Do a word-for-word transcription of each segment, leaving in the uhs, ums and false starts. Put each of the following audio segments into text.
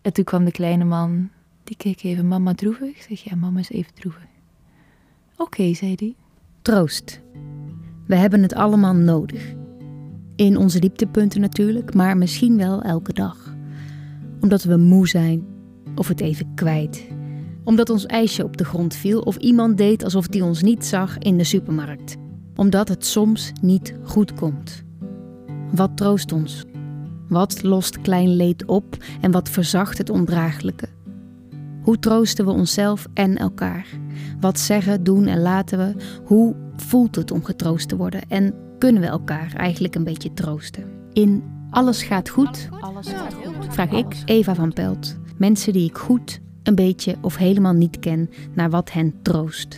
En toen kwam de kleine man, die keek even, mama droevig? Ik zeg, ja, mama is even droevig. Oké, okay, zei hij. Troost. We hebben het allemaal nodig. In onze dieptepunten natuurlijk, maar misschien wel elke dag. Omdat we moe zijn, of het even kwijt. Omdat ons ijsje op de grond viel of iemand deed alsof die ons niet zag in de supermarkt. Omdat het soms niet goed komt. Wat troost ons? Wat lost klein leed op en wat verzacht het ondraaglijke? Hoe troosten we onszelf en elkaar? Wat zeggen, doen en laten we? Hoe voelt het om getroost te worden? En kunnen we elkaar eigenlijk een beetje troosten? In Alles gaat goed, Alles gaat goed. vraag ik, Eva van Pelt, mensen die ik goed, een beetje of helemaal niet ken, naar wat hen troost.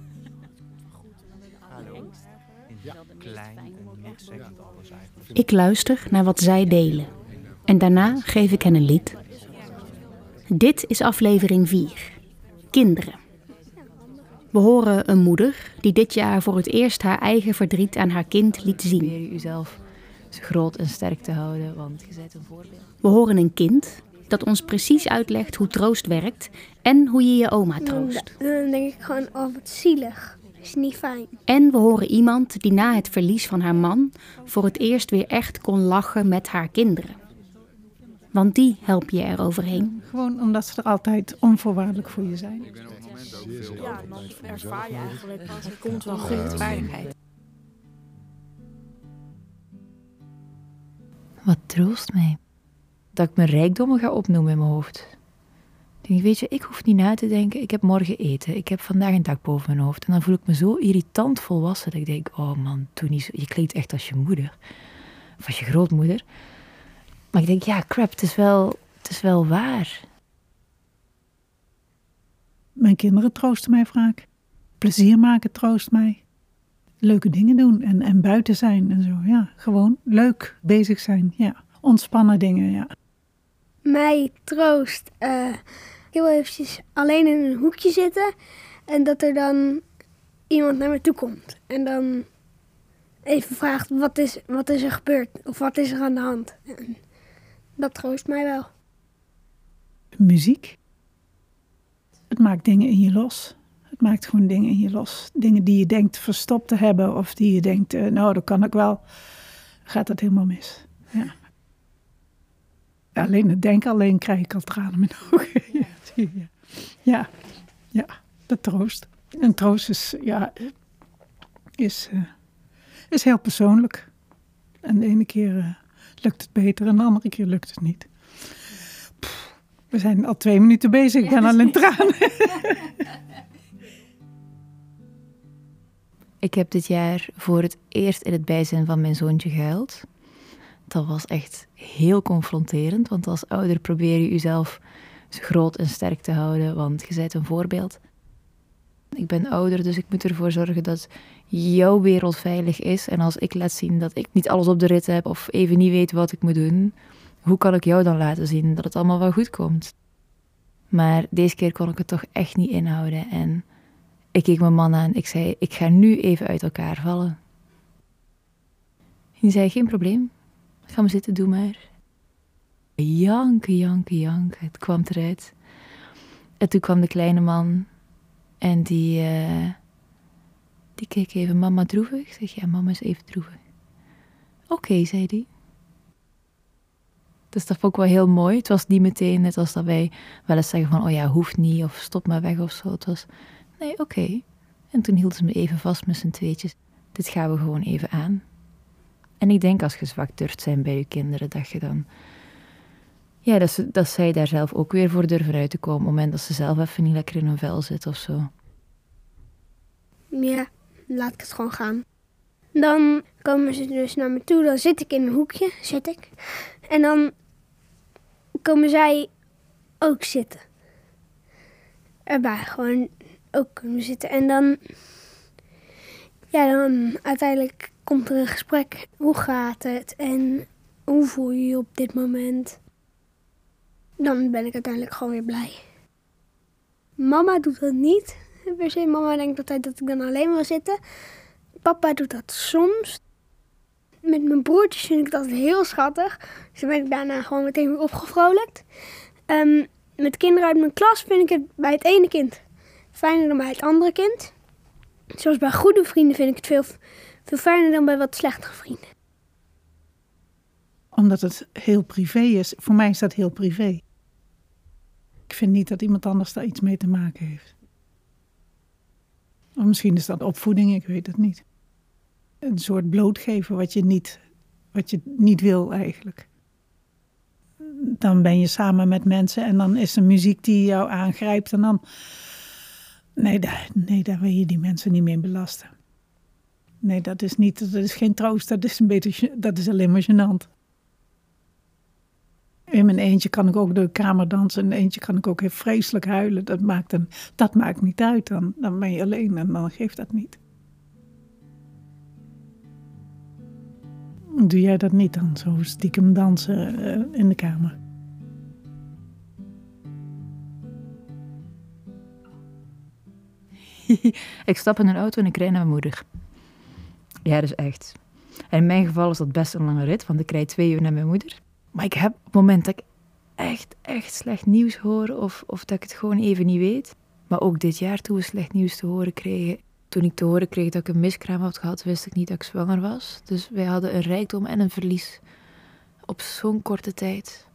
Ik luister naar wat zij delen en daarna geef ik hen een lied. Dit is aflevering vier. Kinderen. We horen een moeder die dit jaar voor het eerst haar eigen verdriet aan haar kind liet zien. Probeer je jezelf zo groot en sterk te houden, want je bent een voorbeeld. We horen een kind dat ons precies uitlegt hoe troost werkt en hoe je je oma troost. Dan denk ik gewoon, oh wat zielig. Is niet fijn. En we horen iemand die na het verlies van haar man voor het eerst weer echt kon lachen met haar kinderen. Want die help je er overheen. Gewoon omdat ze er altijd onvoorwaardelijk voor je zijn. Ja, dan ervaar je eigenlijk, het komt wel goed, rechtvaardigheid. Wat troost mij? Dat ik mijn rijkdommen ga opnoemen in mijn hoofd. Ik denk, weet je, ik hoef niet na te denken, ik heb morgen eten, ik heb vandaag een dak boven mijn hoofd. En dan voel ik me zo irritant volwassen dat ik denk, oh man, doe niet zo. Je klinkt echt als je moeder. Of als je grootmoeder. Maar ik denk, ja, crap, het is wel, het is wel waar. Mijn kinderen troosten mij vaak. Plezier maken troost mij. Leuke dingen doen en, en buiten zijn en zo. Ja, gewoon leuk bezig zijn. Ja, ontspannen dingen, ja. Mij troost uh, heel eventjes alleen in een hoekje zitten. En dat er dan iemand naar me toe komt. En dan even vraagt, wat is, wat is er gebeurd? Of wat is er aan de hand? En dat troost mij wel. Muziek. Het maakt dingen in je los. Het maakt gewoon dingen in je los. Dingen die je denkt verstopt te hebben. Of die je denkt, uh, nou dat kan ik wel. Gaat dat helemaal mis. Ja. Alleen het denken alleen krijg ik al tranen in mijn ogen. ja, ja, ja, dat troost. En troost is, ja, is, uh, is heel persoonlijk. En de ene keer uh, lukt het beter en de andere keer lukt het niet. Pff, we zijn al twee minuten bezig, ik ben al in tranen. Ik heb dit jaar voor het eerst in het bijzijn van mijn zoontje gehuild. Dat was echt heel confronterend, want als ouder probeer je jezelf zo groot en sterk te houden, want je bent een voorbeeld. Ik ben ouder, dus ik moet ervoor zorgen dat jouw wereld veilig is. En als ik laat zien dat ik niet alles op de rit heb of even niet weet wat ik moet doen, hoe kan ik jou dan laten zien dat het allemaal wel goed komt? Maar deze keer kon ik het toch echt niet inhouden en ik keek mijn man aan. Ik zei, ik ga nu even uit elkaar vallen. Die zei, geen probleem. Ga maar zitten, doe maar. Janken, janken, janken. Het kwam eruit. En toen kwam de kleine man. En die, uh, die keek even, mama droevig? Ik zeg, ja, mama is even droevig. Oké, okay, zei hij. Dus dat vond ik wel heel mooi. Het was niet meteen net als dat wij wel eens zeggen van, oh ja, hoeft niet, of stop maar weg of zo. Het was, nee, oké. Okay. En toen hield ze me even vast met z'n tweetjes. Dit gaan we gewoon even aan. En ik denk als je zwak durft zijn bij je kinderen, dat je dan... Ja, dat, ze, dat zij daar zelf ook weer voor durven uit te komen. Op het moment dat ze zelf even niet lekker in hun vel zit of zo. Ja, laat ik het gewoon gaan. Dan komen ze dus naar me toe. Dan zit ik in een hoekje, zit ik. En dan komen zij ook zitten. Erbij, gewoon ook kunnen zitten. En dan... Ja, dan uiteindelijk komt er een gesprek. Hoe gaat het? En hoe voel je je op dit moment? Dan ben ik uiteindelijk gewoon weer blij. Mama doet dat niet. Per se, mama denkt altijd dat ik dan alleen wil zitten. Papa doet dat soms. Met mijn broertjes vind ik dat heel schattig. Dus dan ben ik daarna gewoon meteen weer opgevrolijkt. Um, met kinderen uit mijn klas vind ik het bij het ene kind fijner dan bij het andere kind. Zoals bij goede vrienden vind ik het veel, veel fijner dan bij wat slechtere vrienden. Omdat het heel privé is. Voor mij is dat heel privé. Ik vind niet dat iemand anders daar iets mee te maken heeft. Of misschien is dat opvoeding, ik weet het niet. Een soort blootgeven wat je niet, wat je niet wil eigenlijk. Dan ben je samen met mensen en dan is er muziek die jou aangrijpt. En dan... Nee, daar, nee, daar wil je die mensen niet mee belasten. Nee, dat is, niet, dat is geen troost, dat is, een beetje, dat is alleen maar gênant. In mijn eentje kan ik ook door de kamer dansen. In mijn eentje kan ik ook heel vreselijk huilen. Dat maakt, een, dat maakt niet uit. Dan, dan ben je alleen en dan geeft dat niet. Doe jij dat niet dan? Zo stiekem dansen uh, in de kamer? Ik stap in een auto en ik rijd naar mijn moeder. Ja, dat is echt. En in mijn geval is dat best een lange rit, want ik rijd twee uur naar mijn moeder. Maar ik heb op het moment dat ik echt, echt slecht nieuws hoor, of, of dat ik het gewoon even niet weet. Maar ook dit jaar toen we slecht nieuws te horen kregen. Toen ik te horen kreeg dat ik een miskraam had gehad, wist ik niet dat ik zwanger was. Dus wij hadden een rijkdom en een verlies op zo'n korte tijd.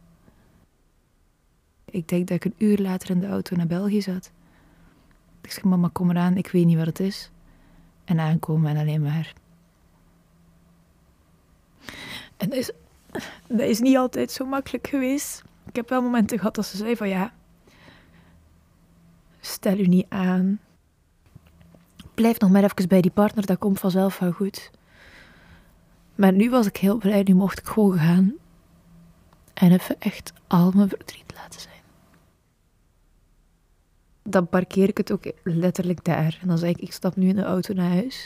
Ik denk dat ik een uur later in de auto naar België zat. Ik zeg, mama, kom eraan, ik weet niet wat het is. En aankomen en alleen maar. En dat is, dat is niet altijd zo makkelijk geweest. Ik heb wel momenten gehad dat ze zei van ja, stel u niet aan. Blijf nog maar even bij die partner, dat komt vanzelf wel goed. Maar nu was ik heel blij, nu mocht ik gewoon gaan. En even echt al mijn verdriet laten zijn. Dan parkeer ik het ook letterlijk daar. En dan zeg ik, ik stap nu in de auto naar huis.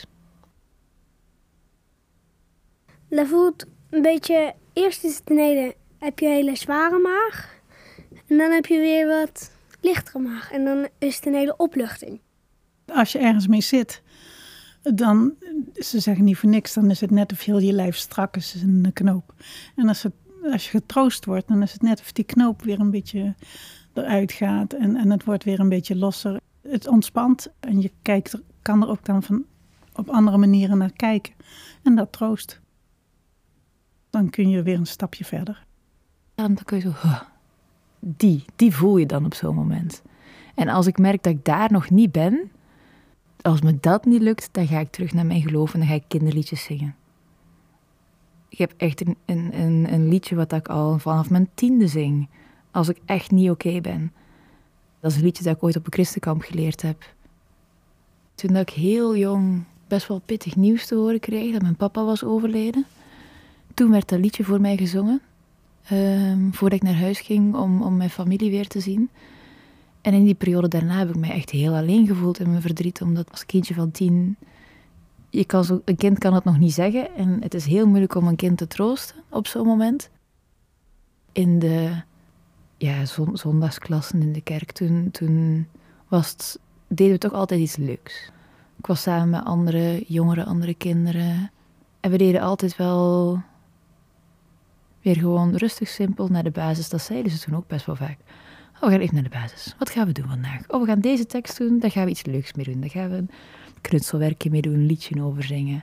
Dat voelt een beetje... Eerst is het beneden, heb je een hele zware maag. En dan heb je weer wat lichtere maag. En dan is het een hele opluchting. Als je ergens mee zit, dan... Ze zeggen niet voor niks, dan is het net of heel je lijf strak is in een knoop. En als, het, als je getroost wordt, dan is het net of die knoop weer een beetje... eruit gaat en, en het wordt weer een beetje losser. Het ontspant en je kijkt er, kan er ook dan van op andere manieren naar kijken. En dat troost. Dan kun je weer een stapje verder. Dan kun je zo... Huh, die, die voel je dan op zo'n moment. En als ik merk dat ik daar nog niet ben, als me dat niet lukt, dan ga ik terug naar mijn geloof en dan ga ik kinderliedjes zingen. Ik heb echt een, een, een, een liedje wat ik al vanaf mijn tiende zing. Als ik echt niet oké okay ben. Dat is een liedje dat ik ooit op een christenkamp geleerd heb. Toen dat ik heel jong best wel pittig nieuws te horen kreeg dat mijn papa was overleden. Toen werd dat liedje voor mij gezongen. Um, voordat ik naar huis ging om, om mijn familie weer te zien. En in die periode daarna heb ik mij echt heel alleen gevoeld in mijn verdriet. Omdat als kindje van tien... Je kan zo, een kind kan het nog niet zeggen. En het is heel moeilijk om een kind te troosten op zo'n moment. In de... Ja, zondagsklassen in de kerk, toen, toen was het, deden we toch altijd iets leuks. Ik was samen met andere jongeren, andere kinderen. En we deden altijd wel weer gewoon rustig, simpel naar de basis. Dat zeiden ze toen ook best wel vaak. Oh, we gaan even naar de basis. Wat gaan we doen vandaag? Oh, we gaan deze tekst doen, daar gaan we iets leuks mee doen. Daar gaan we een knutselwerkje mee doen, een liedje over zingen.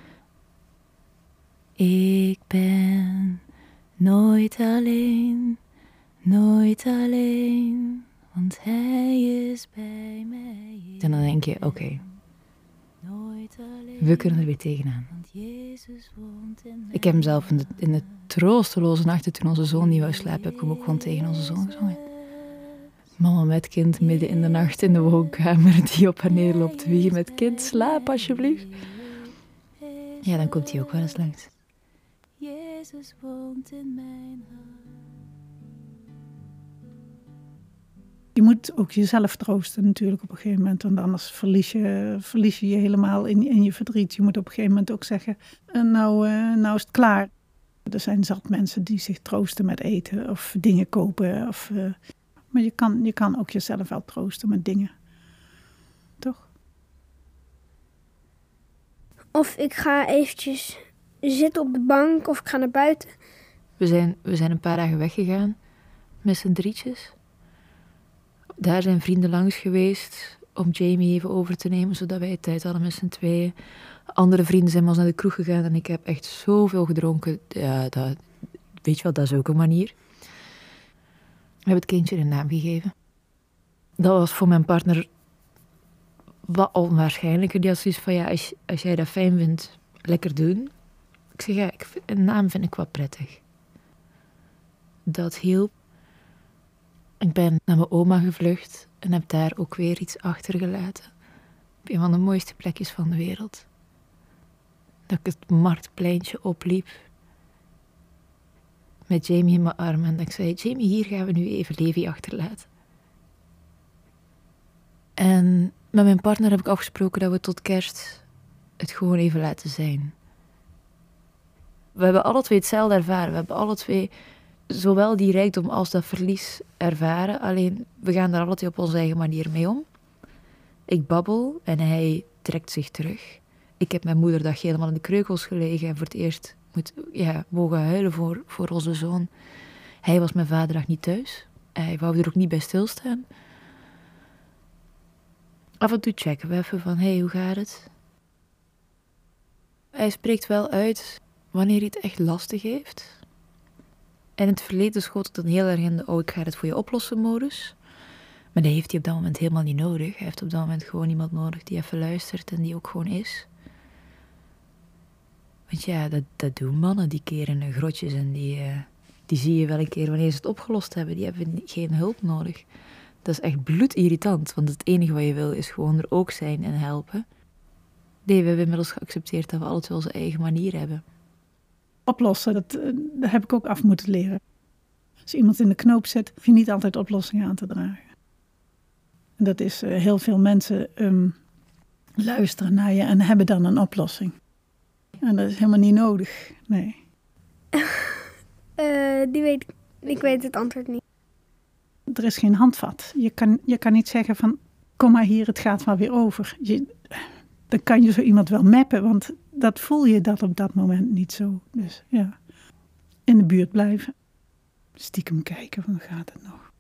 Ik ben nooit alleen... Nooit alleen, want hij is bij mij. En dan denk je, oké, okay, we kunnen er weer tegenaan. Ik heb hem zelf in de, in de troosteloze nachten toen onze zoon niet wou slapen, heb ik hem ook gewoon tegen onze zoon gezongen. Mama met kind midden in de nacht in de woonkamer die op en neer loopt wiegen met kind, slaap alsjeblieft. Ja, dan komt hij ook wel eens langs. Jezus woont in mijn hart. Je moet ook jezelf troosten natuurlijk op een gegeven moment. Want anders verlies je verlies je, je helemaal in, in je verdriet. Je moet op een gegeven moment ook zeggen, nou, uh, nou is het klaar. Er zijn zat mensen die zich troosten met eten of dingen kopen. Of, uh, maar je kan, je kan ook jezelf wel troosten met dingen. Toch? Of ik ga eventjes zitten op de bank of ik ga naar buiten. We zijn, we zijn een paar dagen weggegaan. met z'n drietjes. Daar zijn vrienden langs geweest om Jamie even over te nemen, zodat wij tijd hadden met z'n tweeën. Andere vrienden zijn met ons naar de kroeg gegaan en ik heb echt zoveel gedronken. Ja, dat, weet je wel, dat is ook een manier. We hebben het kindje een naam gegeven. Dat was voor mijn partner wat onwaarschijnlijker. Die had zoiets van, ja, als, als jij dat fijn vindt, lekker doen. Ik zeg, ja, ik vind, een naam vind ik wel prettig. Dat hielp. Ik ben naar mijn oma gevlucht en heb daar ook weer iets achtergelaten. Op een van de mooiste plekjes van de wereld. Dat ik het marktpleintje opliep. Met Jamie in mijn armen. En dat ik zei, Jamie, hier gaan we nu even Levi achterlaten. En met mijn partner heb ik afgesproken dat we tot kerst het gewoon even laten zijn. We hebben alle twee hetzelfde ervaren. We hebben alle twee zowel die rijkdom als dat verlies ervaren. Alleen, we gaan daar alle twee op onze eigen manier mee om. Ik babbel en hij trekt zich terug. Ik heb mijn moederdag helemaal in de kreukels gelegen en voor het eerst moet, ja, mogen huilen voor, voor onze zoon. Hij was mijn vaderdag niet thuis. Hij wou er ook niet bij stilstaan. Af en toe checken we even van, hé, hey, hoe gaat het? Hij spreekt wel uit wanneer hij het echt lastig heeft. En in het verleden schoot ik dan heel erg in de, oh, ik ga het voor je oplossen modus. Maar dat heeft hij op dat moment helemaal niet nodig. Hij heeft op dat moment gewoon iemand nodig die even luistert en die ook gewoon is. Want ja, dat, dat doen mannen, die keren in grotjes en die, uh, die zie je wel een keer wanneer ze het opgelost hebben. Die hebben geen hulp nodig. Dat is echt bloedirritant, want het enige wat je wil is gewoon er ook zijn en helpen. Nee, we hebben inmiddels geaccepteerd dat we alle twee onze eigen manier hebben. Oplossen, dat, dat heb ik ook af moeten leren. Als iemand in de knoop zit, hoef je niet altijd oplossingen aan te dragen. En dat is, uh, heel veel mensen um, luisteren naar je en hebben dan een oplossing. En dat is helemaal niet nodig, nee. uh, die weet, ik weet het antwoord niet. Er is geen handvat. Je kan, je kan niet zeggen van, kom maar hier, het gaat wel weer over. Je, dan kan je zo iemand wel mappen, want dat voel je dat op dat moment niet zo. Dus ja, in de buurt blijven. Stiekem kijken, van gaat het nog?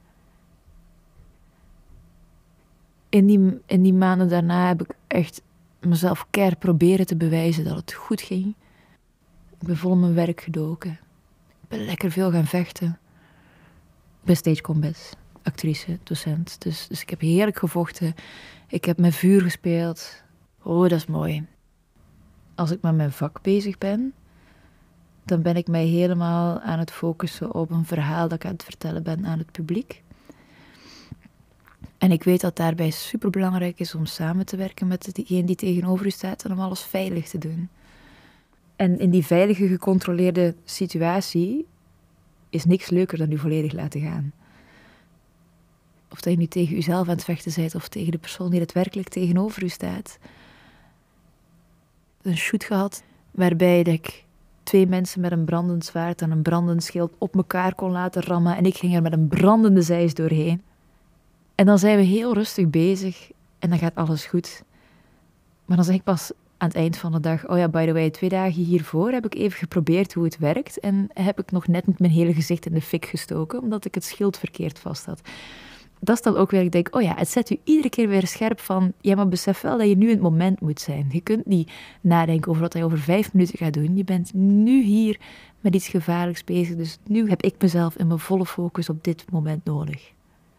In die, in die maanden daarna heb ik echt mezelf keihard proberen te bewijzen dat het goed ging. Ik ben vol in mijn werk gedoken. Ik ben lekker veel gaan vechten. Ik ben stage combat, actrice, docent. Dus, dus ik heb heerlijk gevochten. Ik heb met vuur gespeeld. Oh, dat is mooi. Als ik met mijn vak bezig ben, dan ben ik mij helemaal aan het focussen op een verhaal dat ik aan het vertellen ben aan het publiek. En ik weet dat daarbij superbelangrijk is om samen te werken met degene die tegenover u staat en om alles veilig te doen. En in die veilige, gecontroleerde situatie is niks leuker dan u volledig laten gaan. Of dat je nu tegen uzelf aan het vechten bent of tegen de persoon die het werkelijk tegenover u staat. Een shoot gehad waarbij ik twee mensen met een brandend zwaard en een brandend schild op elkaar kon laten rammen en ik ging er met een brandende zeis doorheen. En dan zijn we heel rustig bezig en dan gaat alles goed. Maar dan zeg ik pas aan het eind van de dag, oh ja, by the way, twee dagen hiervoor heb ik even geprobeerd hoe het werkt en heb ik nog net met mijn hele gezicht in de fik gestoken, omdat ik het schild verkeerd vast had. Dat is dan ook weer, ik denk, oh ja, het zet u iedere keer weer scherp van, ja, maar besef wel dat je nu in het moment moet zijn. Je kunt niet nadenken over wat je over vijf minuten gaat doen. Je bent nu hier met iets gevaarlijks bezig, dus nu heb ik mezelf in mijn volle focus op dit moment nodig.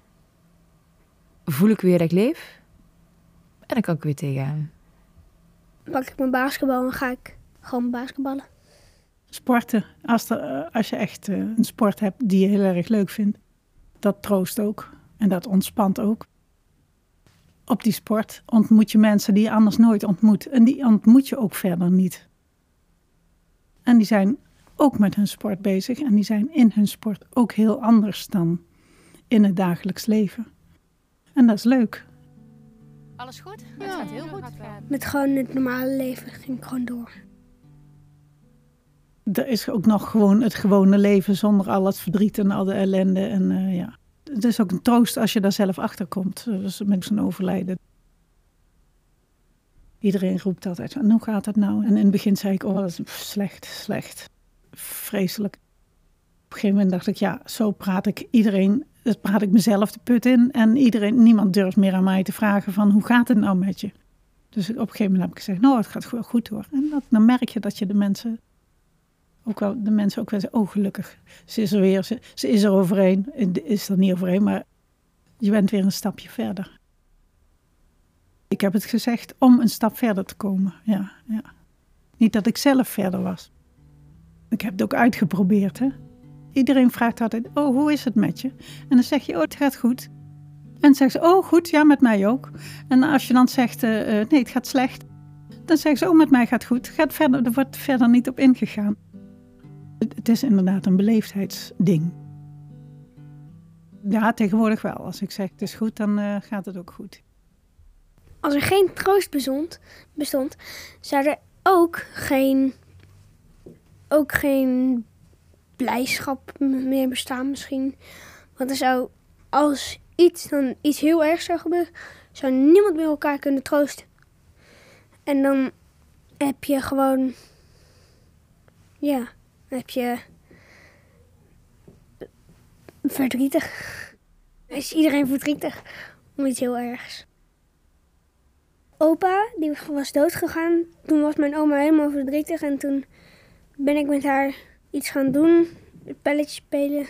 Voel ik weer dat ik leef en dan kan ik weer tegenaan. Pak ik mijn basketbal en ga ik gewoon basketballen. Sporten, als, er, als je echt een sport hebt die je heel erg leuk vindt, dat troost ook en dat ontspant ook. Op die sport ontmoet je mensen die je anders nooit ontmoet en die ontmoet je ook verder niet. En die zijn ook met hun sport bezig en die zijn in hun sport ook heel anders dan in het dagelijks leven. En dat is leuk. Alles goed? Ja. Het gaat heel goed. Met gewoon het normale leven ging ik gewoon door. Er is ook nog gewoon het gewone leven zonder al het verdriet en al de ellende. En uh, ja, het is ook een troost als je daar zelf achter komt. Dus met zo'n overlijden. Iedereen roept altijd, en hoe gaat het nou? En in het begin zei ik, oh, dat is slecht, slecht. Vreselijk. Op een gegeven moment dacht ik, ja, zo praat ik iedereen, dat praat ik mezelf de put in. En iedereen, niemand durft meer aan mij te vragen van, hoe gaat het nou met je? Dus op een gegeven moment heb ik gezegd, nou, het gaat wel goed hoor. En dat, dan merk je dat je de mensen, ook wel, de mensen ook wel zeggen, oh gelukkig, ze is er weer, ze, ze is er overheen. Is er niet overheen, maar je bent weer een stapje verder. Ik heb het gezegd om een stap verder te komen, ja, ja. Niet dat ik zelf verder was. Ik heb het ook uitgeprobeerd, hè. Iedereen vraagt altijd, oh, hoe is het met je? En dan zeg je, oh, het gaat goed. En dan zeggen ze, oh, goed, ja, met mij ook. En als je dan zegt, uh, nee, het gaat slecht. Dan zeggen ze, oh, met mij gaat goed. Gaat verder, er wordt verder niet op ingegaan. Het, het is inderdaad een beleefdheidsding. Ja, tegenwoordig wel. Als ik zeg, het is goed, dan uh, gaat het ook goed. Als er geen troost bestond, bestond zou er ook geen, ook geen blijdschap meer bestaan misschien. Want er zou, als iets, dan iets heel ergs zou gebeuren, zou niemand meer elkaar kunnen troosten. En dan heb je gewoon, ja, dan heb je verdrietig. Dan is iedereen verdrietig om iets heel ergs. Opa, die was doodgegaan. Toen was mijn oma helemaal verdrietig en toen ben ik met haar iets gaan doen, spelletjes spelen.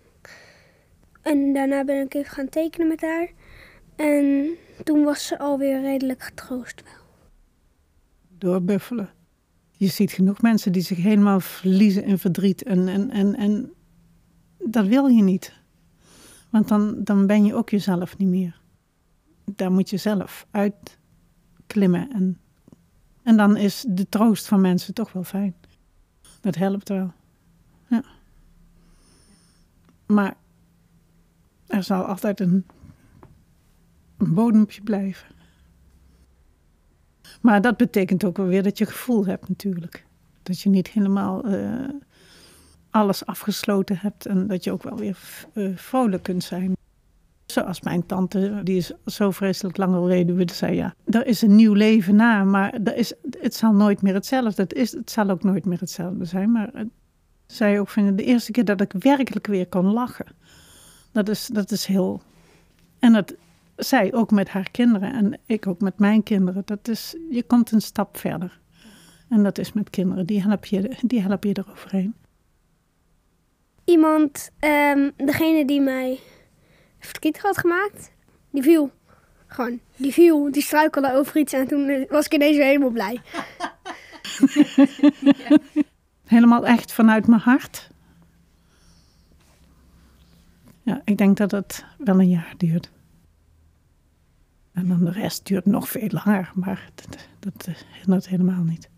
En daarna ben ik even gaan tekenen met haar. En toen was ze alweer redelijk getroost wel. Doorbuffelen. Je ziet genoeg mensen die zich helemaal verliezen in verdriet. En, en, en, en dat wil je niet. Want dan, dan ben je ook jezelf niet meer. Daar moet je zelf uitklimmen. En, en dan is de troost van mensen toch wel fijn. Dat helpt wel. Ja. Maar er zal altijd een, een bodempje blijven. Maar dat betekent ook wel weer dat je gevoel hebt natuurlijk. Dat je niet helemaal uh, alles afgesloten hebt. En dat je ook wel weer uh, vrolijk kunt zijn. Zoals mijn tante, die is zo vreselijk lang overleden, zei ja, er is een nieuw leven na, maar er is, het zal nooit meer hetzelfde. Het, is, het zal ook nooit meer hetzelfde zijn. Maar uh, zei ook van de eerste keer dat ik werkelijk weer kon lachen. Dat is, dat is heel... En dat zij ook met haar kinderen en ik ook met mijn kinderen. Dat is, je komt een stap verder. En dat is met kinderen, die help je, die help je eroverheen. Iemand, um, degene die mij verdrietig had gemaakt, die viel. Gewoon, die viel, die struikelde over iets en toen was ik ineens weer helemaal blij. Ja. Helemaal echt vanuit mijn hart. Ja, ik denk dat het wel een jaar duurt. En dan de rest duurt nog veel langer, maar dat, dat hindert helemaal niet.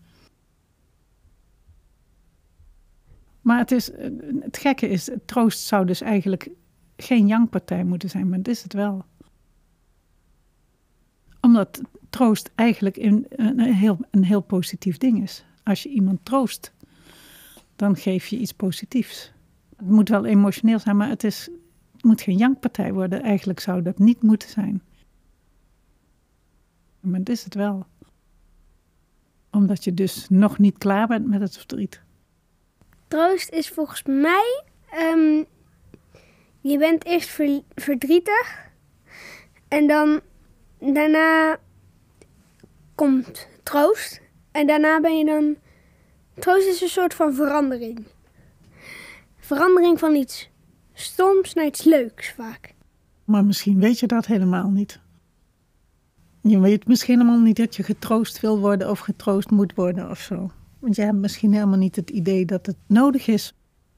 Maar het, is, het gekke is, troost zou dus eigenlijk geen jankpartij moeten zijn, maar dat is het wel. Omdat troost eigenlijk een, een, heel, een heel positief ding is. Als je iemand troost, dan geef je iets positiefs. Het moet wel emotioneel zijn, maar het, is, het moet geen jankpartij worden. Eigenlijk zou dat niet moeten zijn. Maar dat is het wel. Omdat je dus nog niet klaar bent met het verdriet. Troost is volgens mij... Um, je bent eerst ver, verdrietig. En dan... Daarna... komt troost. En daarna ben je dan... Troost is een soort van verandering. Verandering van iets stoms naar iets leuks vaak. Maar misschien weet je dat helemaal niet. Je weet misschien helemaal niet dat je getroost wil worden of getroost moet worden of zo. Want je hebt misschien helemaal niet het idee dat het nodig is.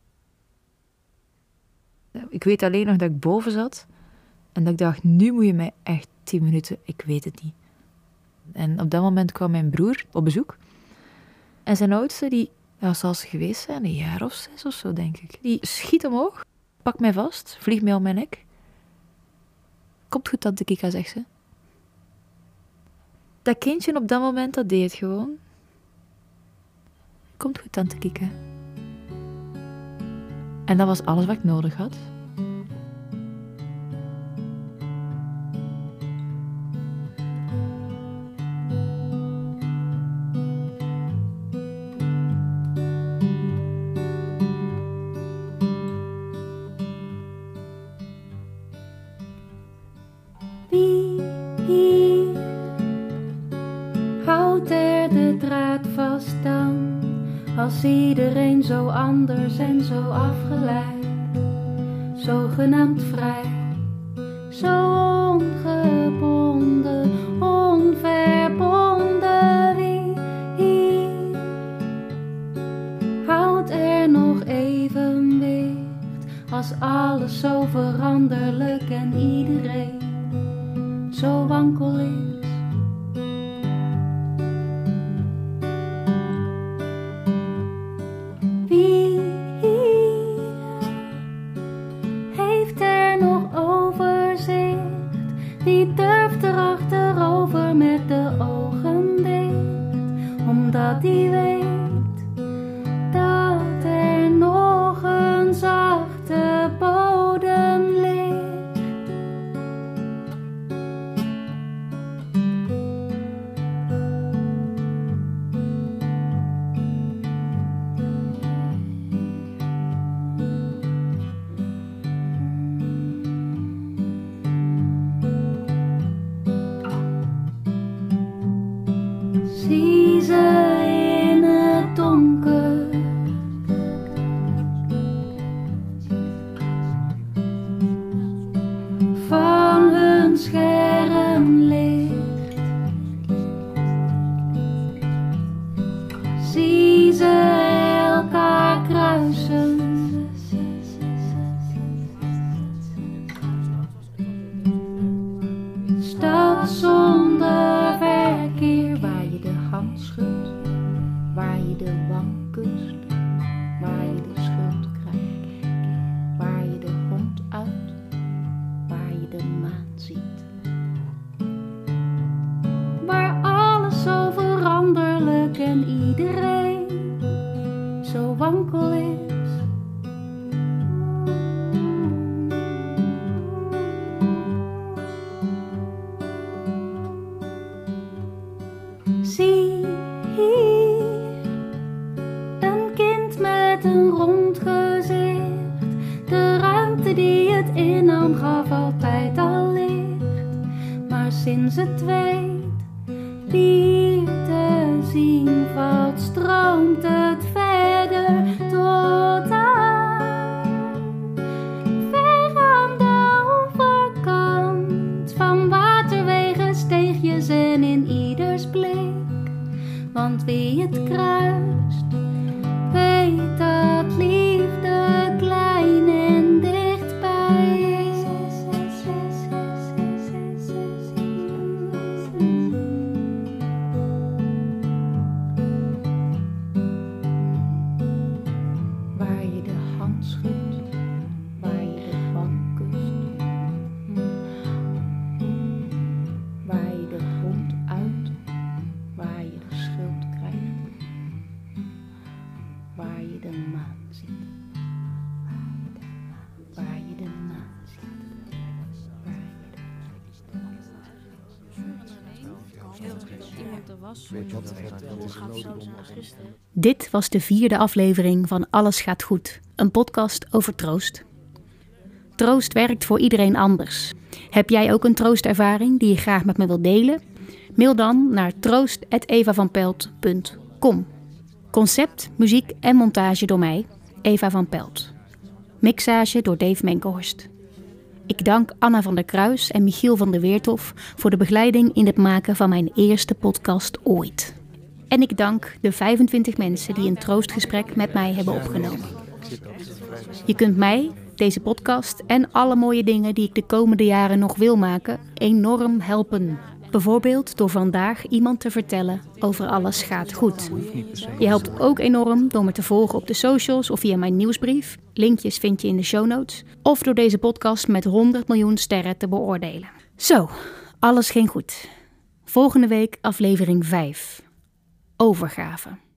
Ik weet alleen nog dat ik boven zat en dat ik dacht, nu moet je mij echt tien minuten, ik weet het niet. En op dat moment kwam mijn broer op bezoek. En zijn oudste, die ja, zal ze geweest zijn, een jaar of zes of zo, denk ik. Die schiet omhoog, pakt mij vast, vliegt mij om mijn nek. Komt goed, tante Kika, zegt ze. Dat kindje op dat moment, dat deed het gewoon. Komt goed, tante Kika. En dat was alles wat ik nodig had. hier houdt er de draad vast dan, als iedereen zo anders en zo afgeleid, zogenaamd vrij, zo ongebonden, onverbonden. Wie hier houdt er nog evenwicht, als alles zo veranderlijk en iedereen zo wankel is. Wie heeft er nog overzicht? Wie durft er achterover met de ogen dicht? Omdat hij weet dat er nog een zachte bodem ligt. Zie ze in het donker, van hun schermlicht. Zie ze elkaar kruisen, stad zonder verkeer, waar je de hand schudt, waar je de wang kust, waar je de schuld krijgt, waar je de hond uit, waar je de maan ziet. Waar alles zo veranderlijk en iedereen zo wankel is. Zie hier een kind met een rond gezicht. De ruimte die het innam gaf altijd al licht. Maar sinds het weet hier te zien valt, stroomt het verder tot aan ver aan de overkant van waterwegen, steegjes en in ieders blik. Want wie het kruist, weet dat liefde klein en dichtbij is. Waar je de hand schudt, waar je de wang kust, waar je de hond uit, waar je de schuld krijgt, waar je de maan ziet, waar je de maan ziet, waar je de Dit was de vierde aflevering van Alles gaat goed, een podcast over troost. Troost werkt voor iedereen anders. Heb jij ook een troostervaring die je graag met me wilt delen? Mail dan naar troost at eva van pelt punt com. Concept, muziek en montage door mij, Eva van Pelt. Mixage door Dave Menkenhorst. Ik dank Anna van der Kruis en Michiel van der Weertof voor de begeleiding in het maken van mijn eerste podcast ooit. En ik dank de vijfentwintig mensen die een troostgesprek met mij hebben opgenomen. Je kunt mij, deze podcast en alle mooie dingen die ik de komende jaren nog wil maken, enorm helpen. Bijvoorbeeld door vandaag iemand te vertellen over Alles gaat goed. Je helpt ook enorm door me te volgen op de socials of via mijn nieuwsbrief. Linkjes vind je in de show notes. Of door deze podcast met honderd miljoen sterren te beoordelen. Zo, alles ging goed. Volgende week aflevering vijf. Overgave.